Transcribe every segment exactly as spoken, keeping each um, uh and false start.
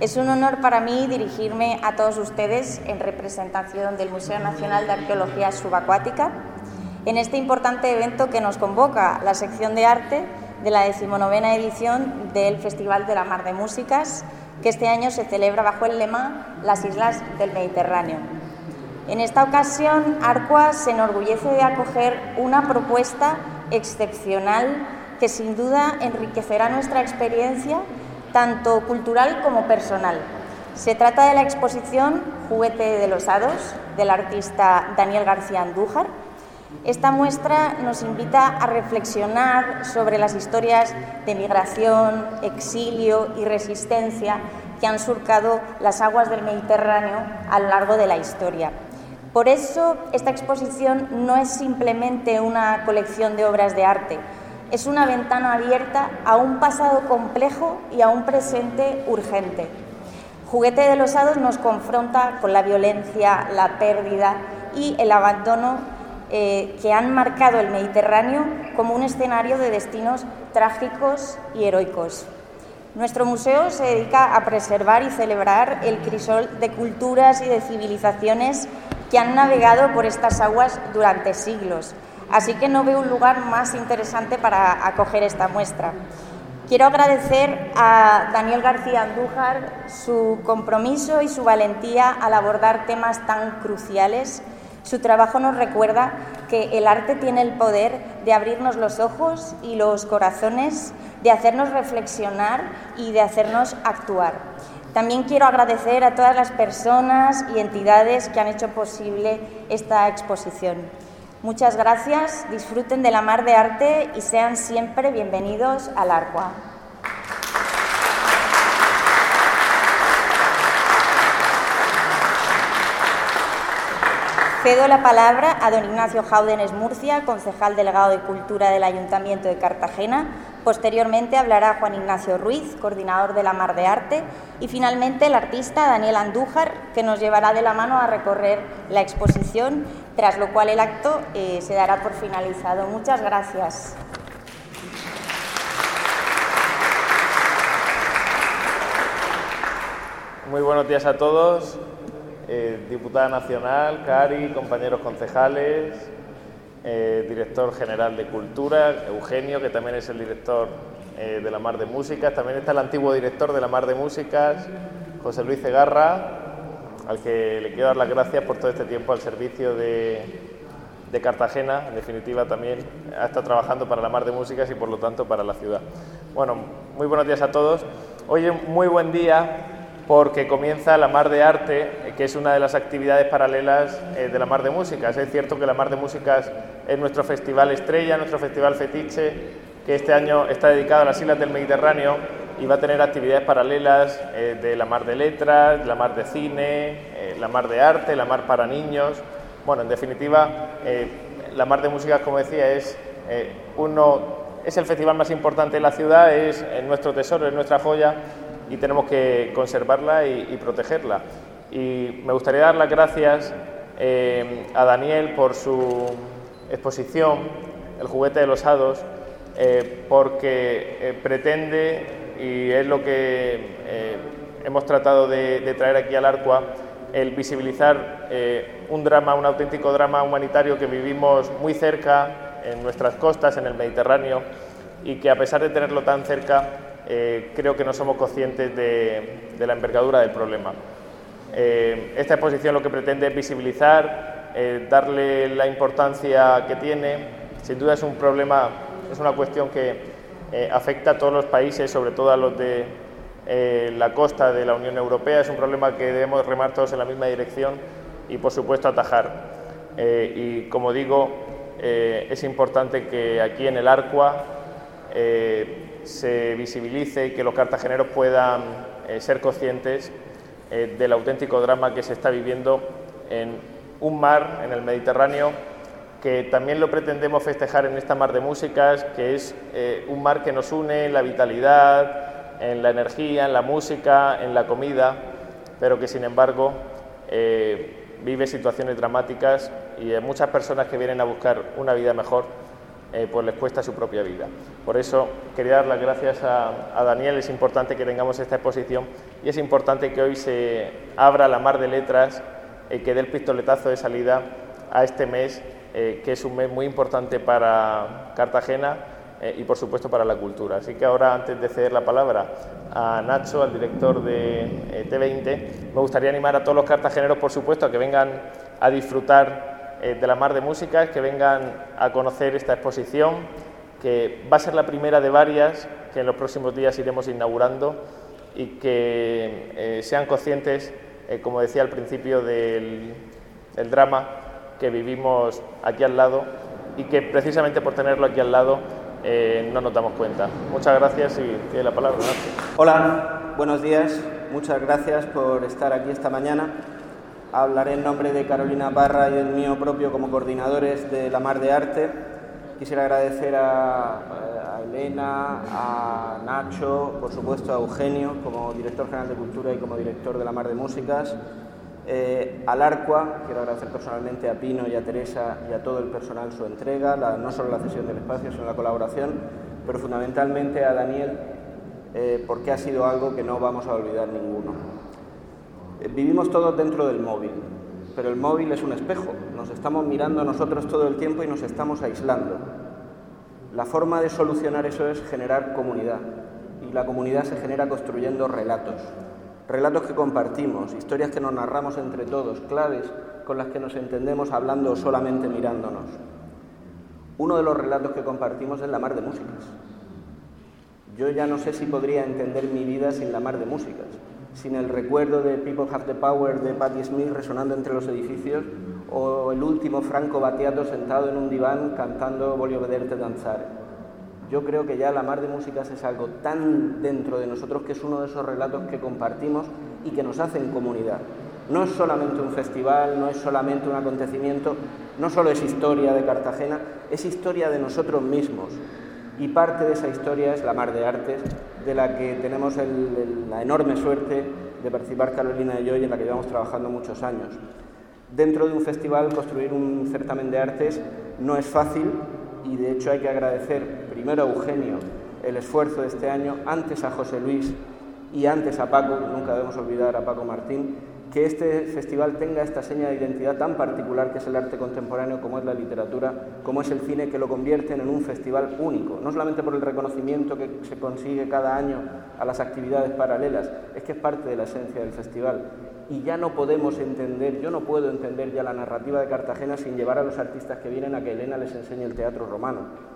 Es un honor para mí dirigirme a todos ustedes en representación del Museo Nacional de Arqueología Subacuática en este importante evento que nos convoca, la sección de arte de la decimonovena edición del Festival de la Mar de Músicas, que este año se celebra bajo el lema Las Islas del Mediterráneo. En esta ocasión, Arcua se enorgullece de acoger una propuesta excepcional que sin duda enriquecerá nuestra experiencia tanto cultural como personal. Se trata de la exposición Juguete de los Hados, del artista Daniel García Andújar. Esta muestra nos invita a reflexionar sobre las historias de migración, exilio y resistencia que han surcado las aguas del Mediterráneo a lo largo de la historia. Por eso, esta exposición no es simplemente una colección de obras de arte, es una ventana abierta a un pasado complejo y a un presente urgente. Juguete de los Hados nos confronta con la violencia, la pérdida y el abandono eh, que han marcado el Mediterráneo como un escenario de destinos trágicos y heroicos. Nuestro museo se dedica a preservar y celebrar el crisol de culturas y de civilizaciones que han navegado por estas aguas durante siglos. Así que no veo un lugar más interesante para acoger esta muestra. Quiero agradecer a Daniel García Andújar su compromiso y su valentía al abordar temas tan cruciales. Su trabajo nos recuerda que el arte tiene el poder de abrirnos los ojos y los corazones, de hacernos reflexionar y de hacernos actuar. También quiero agradecer a todas las personas y entidades que han hecho posible esta exposición. Muchas gracias, disfruten de la mar de arte y sean siempre bienvenidos al Arcua. Cedo la palabra a don Ignacio Jáudenes Murcia, concejal delegado de Cultura del Ayuntamiento de Cartagena. Posteriormente hablará Juan Ignacio Ruiz, coordinador de la Mar de Arte, y finalmente el artista Daniel Andújar, que nos llevará de la mano a recorrer la exposición, tras lo cual el acto eh, se dará por finalizado. Muchas gracias. Muy buenos días a todos, eh, diputada nacional, Cari, compañeros concejales, Eh, director general de Cultura, Eugenio, que también es el director eh, de la Mar de Músicas. También está el antiguo director de la Mar de Músicas, José Luis Cegarra, al que le quiero dar las gracias por todo este tiempo al servicio de, de Cartagena. En definitiva, también ha estado trabajando para la Mar de Músicas y, por lo tanto, para la ciudad. Bueno, muy buenos días a todos. Hoy es un muy buen día porque comienza la Mar de Arte, que es una de las actividades paralelas eh, de la Mar de Músicas. Es cierto que la Mar de Músicas es nuestro festival estrella, nuestro festival fetiche, que este año está dedicado a las Islas del Mediterráneo y va a tener actividades paralelas eh, de la Mar de Letras, la Mar de Cine, eh, la Mar de Arte, la Mar para niños. Bueno, en definitiva, eh, la Mar de Músicas, como decía, es, eh, uno, es el festival más importante de la ciudad, es eh, nuestro tesoro, es nuestra joya, y tenemos que conservarla y, y protegerla. Y me gustaría dar las gracias eh, a Daniel por su exposición, El Juguete de los Hados, eh, porque eh, pretende, y es lo que eh, hemos tratado de, de traer aquí al Arcua, el visibilizar eh, un drama, un auténtico drama humanitario que vivimos muy cerca, en nuestras costas, en el Mediterráneo, y que a pesar de tenerlo tan cerca, Eh, creo que no somos conscientes de, de la envergadura del problema. Eh, esta exposición lo que pretende es visibilizar, eh, darle la importancia que tiene. Sin duda es un problema, es una cuestión que eh, afecta a todos los países, sobre todo a los de eh, la costa de la Unión Europea. Es un problema que debemos remar todos en la misma dirección y, por supuesto, atajar. Eh, y, como digo, eh, es importante que aquí en el Arcua eh, se visibilice y que los cartageneros puedan eh, ser conscientes eh, del auténtico drama que se está viviendo en un mar, en el Mediterráneo, que también lo pretendemos festejar en esta Mar de Músicas, que es eh, un mar que nos une en la vitalidad, en la energía, en la música, en la comida, pero que sin embargo eh, vive situaciones dramáticas y hay muchas personas que vienen a buscar una vida mejor eh, pues les cuesta su propia vida. Por eso quería dar las gracias a, a Daniel. Es importante que tengamos esta exposición y es importante que hoy se abra la mar de letras, eh, que dé el pistoletazo de salida a este mes, eh, que es un mes muy importante para Cartagena eh, y por supuesto para la cultura. Así que ahora, antes de ceder la palabra a Nacho, al director de eh, T veinte, me gustaría animar a todos los cartageneros, por supuesto, a que vengan a disfrutar eh, de la mar de músicas, que vengan a conocer esta exposición, que va a ser la primera de varias que en los próximos días iremos inaugurando, y que eh, sean conscientes, eh, como decía al principio, del, del drama que vivimos aquí al lado, y que precisamente por tenerlo aquí al lado eh, no nos damos cuenta. Muchas gracias y tiene la palabra, Nacho. Hola, buenos días. Muchas gracias por estar aquí esta mañana. Hablaré en nombre de Carolina Parra y el mío propio como coordinadores de la Mar de Arte. Quisiera agradecer a, a Elena, a Nacho, por supuesto a Eugenio como director general de Cultura y como director de la Mar de Músicas, eh, al Arqua. Quiero agradecer personalmente a Pino y a Teresa y a todo el personal su entrega, la, no solo la cesión del espacio, sino la colaboración, pero fundamentalmente a Daniel, eh, porque ha sido algo que no vamos a olvidar ninguno. Eh, vivimos todos dentro del móvil, pero el móvil es un espejo, nos estamos mirando nosotros todo el tiempo y nos estamos aislando. La forma de solucionar eso es generar comunidad, y la comunidad se genera construyendo relatos. Relatos que compartimos, historias que nos narramos entre todos, claves con las que nos entendemos hablando o solamente mirándonos. Uno de los relatos que compartimos es la Mar de Músicas. Yo ya no sé si podría entender mi vida sin la Mar de Músicas, sin el recuerdo de People Have the Power de Patti Smith resonando entre los edificios, o el último Franco Battiato sentado en un diván cantando Voglio vederti danzare. Yo creo que ya la Mar de Músicas es algo tan dentro de nosotros que es uno de esos relatos que compartimos y que nos hacen comunidad. No es solamente un festival, no es solamente un acontecimiento, no solo es historia de Cartagena, es historia de nosotros mismos. Y parte de esa historia es la Mar de Artes, de la que tenemos el, el, la enorme suerte de participar Carolina y yo, y en la que llevamos trabajando muchos años. Dentro de un festival, construir un certamen de artes no es fácil, y de hecho hay que agradecer primero a Eugenio el esfuerzo de este año, antes a José Luis y antes a Paco, nunca debemos olvidar a Paco Martín, que este festival tenga esta seña de identidad tan particular que es el arte contemporáneo, como es la literatura, como es el cine, que lo convierten en un festival único, no solamente por el reconocimiento que se consigue cada año a las actividades paralelas, es que es parte de la esencia del festival. Y ya no podemos entender, yo no puedo entender ya la narrativa de Cartagena sin llevar a los artistas que vienen a que Elena les enseñe el teatro romano.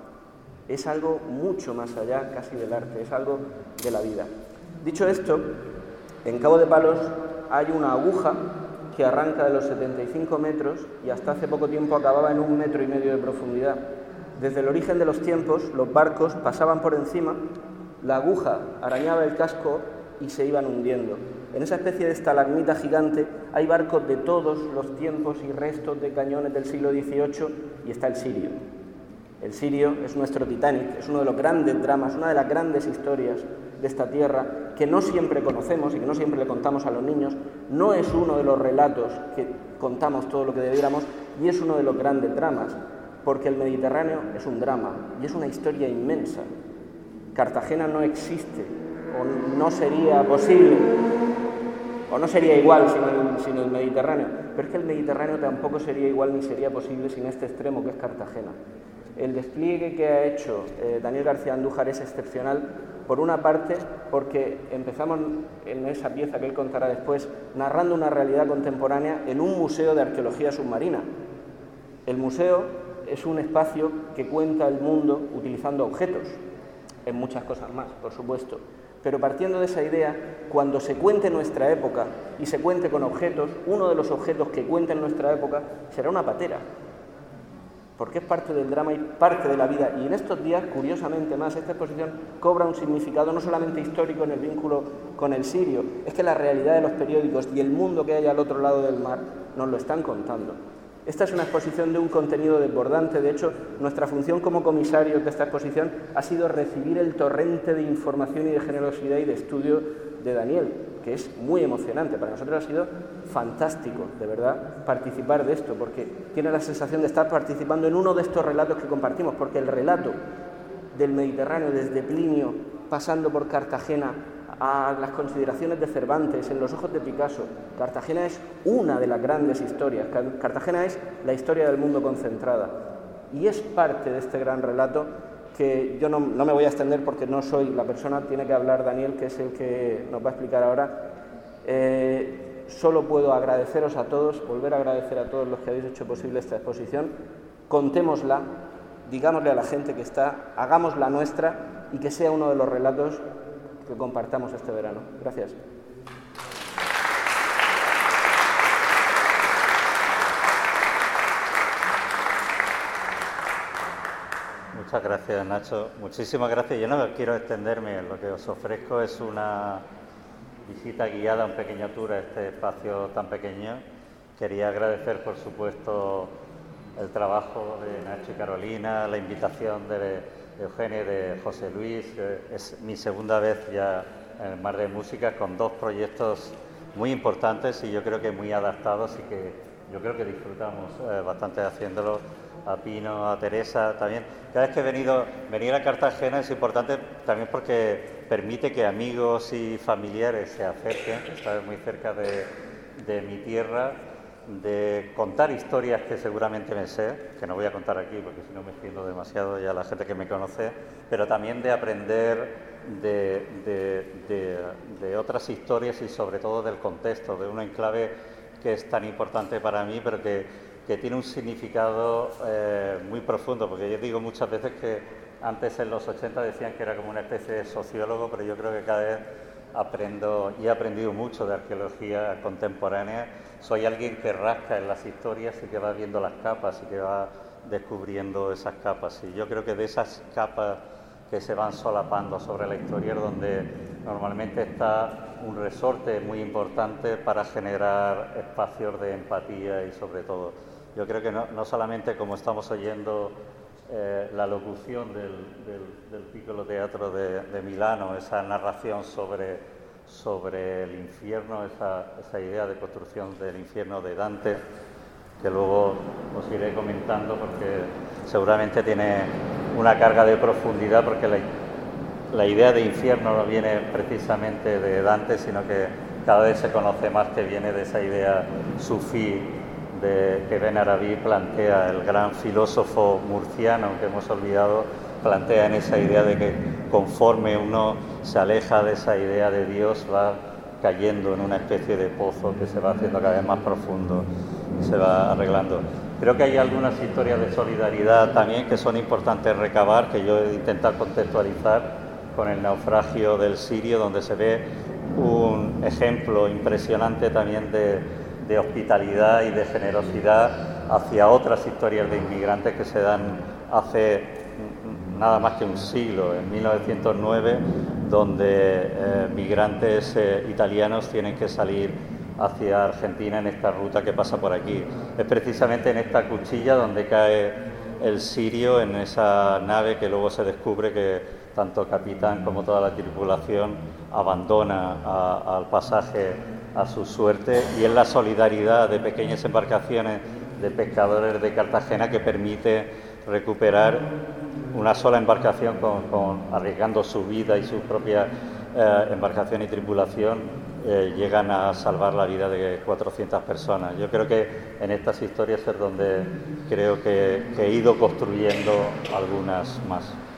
Es algo mucho más allá casi del arte, es algo de la vida. Dicho esto, en Cabo de Palos hay una aguja que arranca de los setenta y cinco metros y hasta hace poco tiempo acababa en un metro y medio de profundidad. Desde el origen de los tiempos, los barcos pasaban por encima, la aguja arañaba el casco y se iban hundiendo. En esa especie de estalagmita gigante hay barcos de todos los tiempos y restos de cañones del siglo dieciocho, y está el Sirio. El Sirio es nuestro Titanic, es uno de los grandes dramas, una de las grandes historias de esta tierra que no siempre conocemos y que no siempre le contamos a los niños. No es uno de los relatos que contamos todo lo que debiéramos, y es uno de los grandes dramas, porque el Mediterráneo es un drama y es una historia inmensa. Cartagena no existe, o no sería posible, o no sería igual sin el, sin el Mediterráneo, pero es que el Mediterráneo tampoco sería igual ni sería posible sin este extremo que es Cartagena. El despliegue que ha hecho eh, Daniel García Andújar es excepcional, por una parte porque empezamos en esa pieza que él contará después, narrando una realidad contemporánea en un museo de arqueología submarina. El museo es un espacio que cuenta el mundo utilizando objetos, en muchas cosas más, por supuesto. Pero partiendo de esa idea, cuando se cuente nuestra época y se cuente con objetos, uno de los objetos que cuenta en nuestra época será una patera, porque es parte del drama y parte de la vida. Y en estos días, curiosamente más, esta exposición cobra un significado no solamente histórico en el vínculo con el Sirio, es que la realidad de los periódicos y el mundo que hay al otro lado del mar nos lo están contando. Esta es una exposición de un contenido desbordante. De hecho, nuestra función como comisarios de esta exposición ha sido recibir el torrente de información y de generosidad y de estudio de Daniel, que es muy emocionante. Para nosotros ha sido fantástico, de verdad, participar de esto, porque tiene la sensación de estar participando en uno de estos relatos que compartimos, porque el relato del Mediterráneo, desde Plinio, pasando por Cartagena, a las consideraciones de Cervantes, en los ojos de Picasso, Cartagena es una de las grandes historias. Cartagena es la historia del mundo concentrada, y es parte de este gran relato que yo no, no me voy a extender porque no soy la persona, tiene que hablar Daniel, que es el que nos va a explicar ahora. Eh, solo puedo agradeceros a todos, volver a agradecer a todos los que habéis hecho posible esta exposición. Contémosla, digámosle a la gente que está, hagámosla nuestra y que sea uno de los relatos que compartamos este verano. Gracias. Muchas gracias, Nacho. Muchísimas gracias. Yo no quiero extenderme. Lo que os ofrezco es una visita guiada, un pequeño tour a este espacio tan pequeño. Quería agradecer, por supuesto, el trabajo de Nacho y Carolina, la invitación de, de Eugenio y de José Luis. Es mi segunda vez ya en el Mar de Música con dos proyectos muy importantes y yo creo que muy adaptados y que yo creo que disfrutamos eh, bastante haciéndolo. A Pino, a Teresa también. Cada vez que he venido, venir a Cartagena es importante también porque permite que amigos y familiares se acerquen, estar muy cerca de, de mi tierra, de contar historias que seguramente me sé, que no voy a contar aquí porque si no me extiendo demasiado ya la gente que me conoce, pero también de aprender de, de, de, de otras historias y sobre todo del contexto, de un enclave que es tan importante para mí, pero que que tiene un significado eh, muy profundo, porque yo digo muchas veces que antes en los ochenta decían que era como una especie de sociólogo, pero yo creo que cada vez aprendo y he aprendido mucho de arqueología contemporánea. Soy alguien que rasca en las historias y que va viendo las capas y que va descubriendo esas capas. Y yo creo que de esas capas que se van solapando sobre la historia es donde normalmente está un resorte muy importante para generar espacios de empatía y sobre todo, yo creo que no, no solamente como estamos oyendo eh, la locución del, del, del Piccolo Teatro de, de Milano, esa narración sobre, sobre el infierno, esa, esa idea de construcción del infierno de Dante, que luego os iré comentando porque seguramente tiene una carga de profundidad, porque la, la idea de infierno no viene precisamente de Dante, sino que cada vez se conoce más que viene de esa idea sufí de, que Ben Arabi plantea, el gran filósofo murciano que hemos olvidado, plantea en esa idea de que conforme uno se aleja de esa idea de Dios va cayendo en una especie de pozo que se va haciendo cada vez más profundo y se va arreglando. Creo que hay algunas historias de solidaridad también que son importantes recabar, que yo he intentado contextualizar con el naufragio del Sirio, donde se ve un ejemplo impresionante también de, de hospitalidad y de generosidad hacia otras historias de inmigrantes que se dan hace nada más que un siglo, en mil novecientos nueve, donde eh, migrantes eh, italianos tienen que salir hacia Argentina en esta ruta que pasa por aquí. Es precisamente en esta cuchilla donde cae el Sirio, en esa nave que luego se descubre que tanto el capitán como toda la tripulación abandona a, al pasaje a su suerte, y es la solidaridad de pequeñas embarcaciones de pescadores de Cartagena que permite recuperar una sola embarcación con, con, arriesgando su vida y su propia eh, embarcación y tripulación, eh, llegan a salvar la vida de cuatrocientas personas. Yo creo que en estas historias es donde creo que, que he ido construyendo algunas más.